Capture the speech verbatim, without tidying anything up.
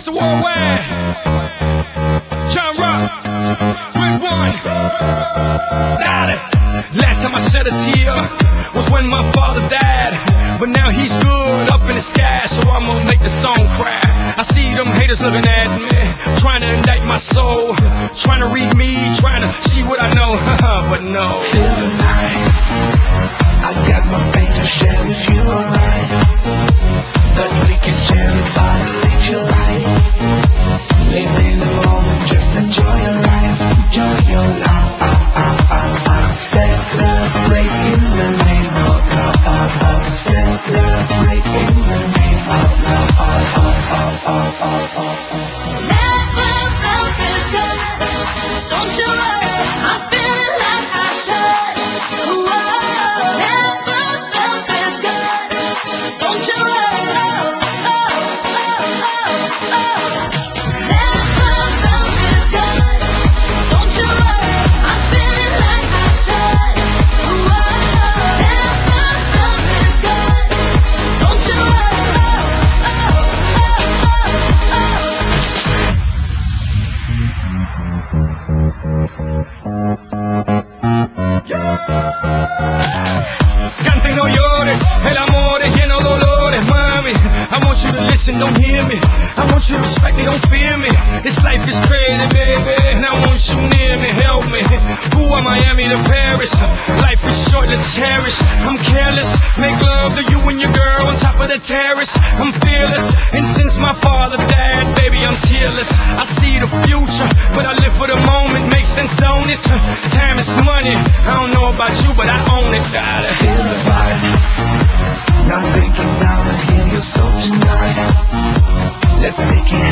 Mister Worldwide, John Rock, Red One, got it. Last time I shed a tear was when my father died, but now he's good up in the sky, so I'm gonna make the song cry. I see them haters looking at me, trying to indict my soul, trying to read me, trying to see what I know, but no. Feel the night, I got my pain to share with you, alright. But we can share it, violate your life. Live in the moment, just enjoy your life. Enjoy your life. Celebrate in the name of love. Celebrate in the name of love. Never felt this good. Don't you worry, I'm feeling like I should. Whoa, never felt this good. Don't you worry, oh, oh, oh, oh, oh. Never felt this good. Don't you worry, I'm feeling like I should. Whoa, never felt this good. Don't you worry, oh, Cante, no llores, el amor es lleno de dolores, mami. I want you to listen, don't hear me. I want you to respect me, don't fear me. This life is crazy, baby, and I want you near me, help me. Cuba, Miami to Paris, life is short, let's cherish. I'm careless, make love to you and your girl on top of the terrace. I'm fearless, and since my father died, baby, I'm tearless. I see the future, but I live for the moment. Makes sense, don't it? Time is money. I don't know about you, but I own it, darling. Feel the vibe. Now I'm thinking down to hear your soul tonight. Let's make it